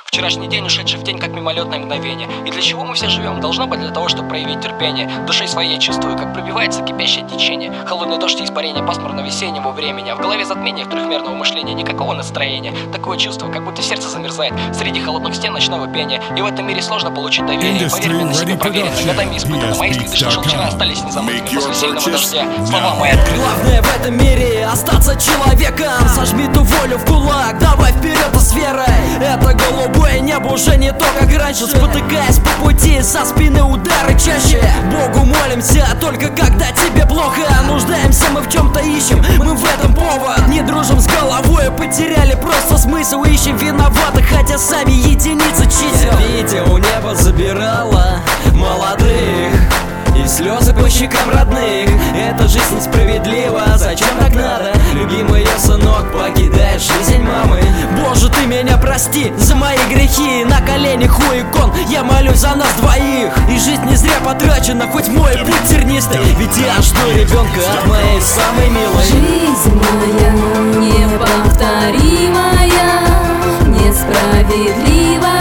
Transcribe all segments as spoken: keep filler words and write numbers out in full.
Вчерашний день, ушедший в день, как мимолетное мгновение. И для чего мы все живем? Должно быть для того, чтобы проявить терпение. Душой своей чувствую, как пробивается кипящее течение. Холодный дождь и испарение пасмурно-весеннего времени. А в голове затмение трехмерного мышления. Никакого настроения. Такое чувство, как будто сердце замерзает среди холодных стен ночного пения. И в этом мире сложно получить доверие. Поверь мне, на себе проверено, годами испытано. Мои следы, что шел вчера, остались незамытыми после сильного дождя. Слова мои открыты. Главное в этом мире остаться человеком. Сожми ту волю в кулак, давай вперед и с верой. Это голубое небо уже не то, как раньше. Спотыкаясь по пути, со спины удары чаще. Богу молимся, только когда тебе плохо. Нуждаемся мы в чем-то, ищем, мы в этом повод. Не дружим с головой, потеряли просто смысл. Ищем виноватых, хотя сами единицы чисел. Видео небо забирало молодых и слезы по щекам родных. Эта жизнь несправедлива, зачем так надо? Любимый ее сынок покидает жизнь мамы. Боже, ты меня прости за мои грехи. На коленях у икон я молюсь за нас двоих. И жизнь не зря потрачена, хоть мой путь тернистый. Ведь я жду ребенка от моей самой милой. Жизнь моя неповторимая, несправедливая.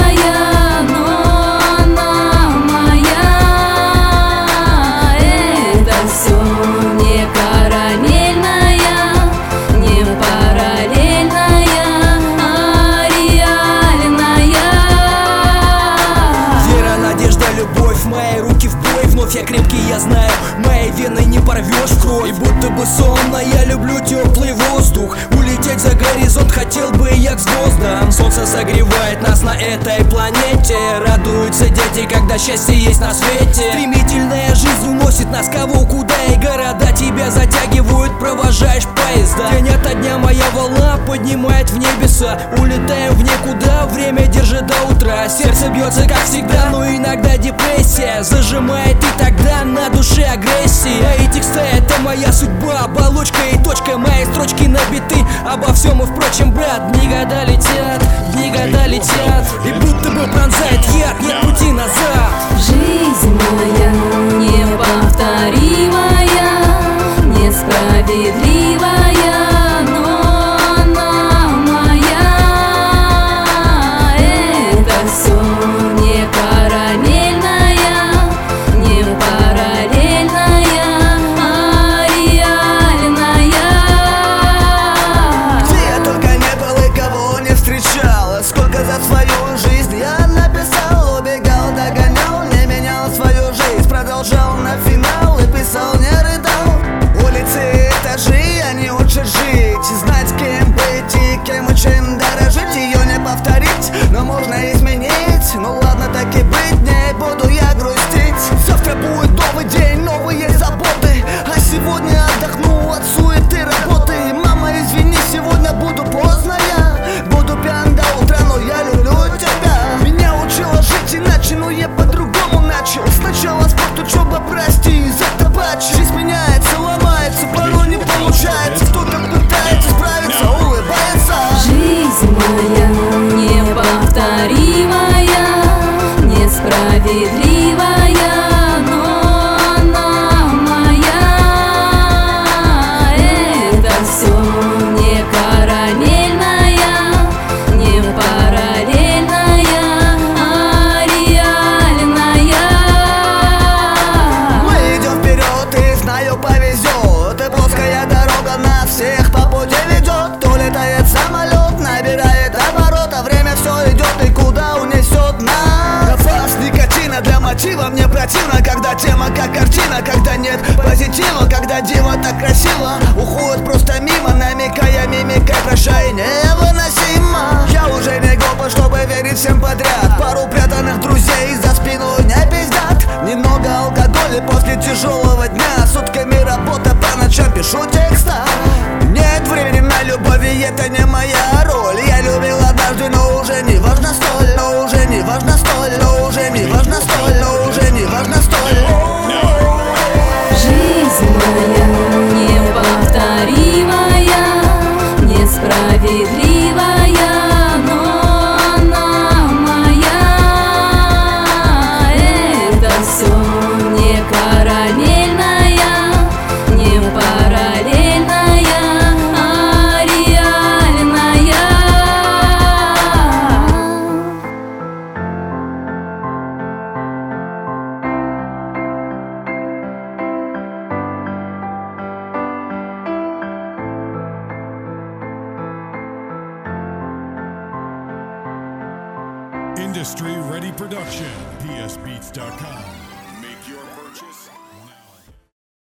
Мои руки в бой, вновь я крепкий, я знаю. Моей веной не порвешь в кровь. И будто бы сонно, я люблю теплый воздух. Улететь за горизонт хотел бы я к звездам. Солнце согревает нас на этой планете. Радуются дети, когда счастье есть на свете. Стремительная жизнь уносит нас кого куда. И города тебя затягивают, провожаешь поезда. День ото дня моя волна поднимает в небеса. Улетаю в никуда, время держит до утра. Сердце бьется как всегда, но иногда депрессия зажимает, и тогда на душе агрессия. Мои тексты — это моя судьба, оболочка и точка. Мои строчки набиты обо всем и впрочем, брат. Дни года летят, дни года летят, и будто бы пронзает яд, нет пути назад. Жизнь моя неповторимая, несправедливая. Знать, кем быть и кем и чем дорожить. Ее не повторить, но можно изменить. Ну ладно, так и быть, не буду я грустить. Завтра будет новый день, новые заботы. А сегодня отдохну от суеты работы. Мама, извини, сегодня буду поздно я. Буду пьян до утра, но я люблю тебя. Меня учила жить иначе, но я по-другому начал. Сначала спорт, учеба, прости за табачу. Жизнь меняется, ломается, порой не получается. Кто-то пытается справиться, улыбается. Жизнь моя неповторимая, несправедливая. Мне противно, когда тема как картина, когда нет позитива, когда диво так красиво уходит просто мимо, намекая мимикой, прощай, невыносимо. Я уже не глупо, чтобы верить всем подряд. Пару прятанных друзей за спину не пиздят. Немного алкоголя после тяжелого дня. Сутками работа, по ночам пишу текста. Нет времени на любовь, и это не моя роль. Я любил однажды, но уже не важно столь. Но уже не важно столь, но уже не важно столь. Но уже не важно столь. Жизнь моя неповторимая, несправедливая. Параллельная, а реальная. Industry Ready Production. P S Beats dot com.